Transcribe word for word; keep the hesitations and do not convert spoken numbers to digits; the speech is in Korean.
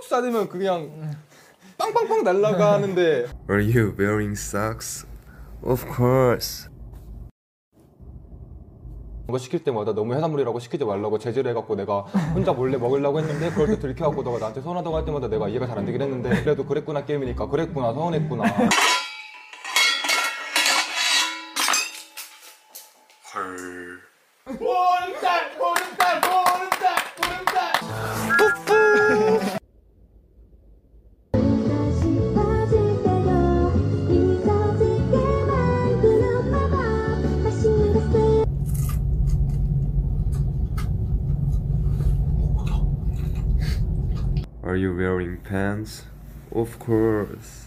쏴대면 그냥 빵빵빵 날아가는데. Are you wearing socks? Of course. 뭔가 시킬 때마다 너무 해산물이라고 시키지 말라고 제지를 해갖고 내가 혼자 몰래 먹으려고 했는데 그걸 또 들켜갖고 너가 나한테 서운하다고 할 때마다 내가 이해가 잘 안 되긴 했는데 그래도 그랬구나 게임이니까 그랬구나 서운했구나. 헐. 보름달 보름달 보름달 보름달. Are you wearing pants? Of course.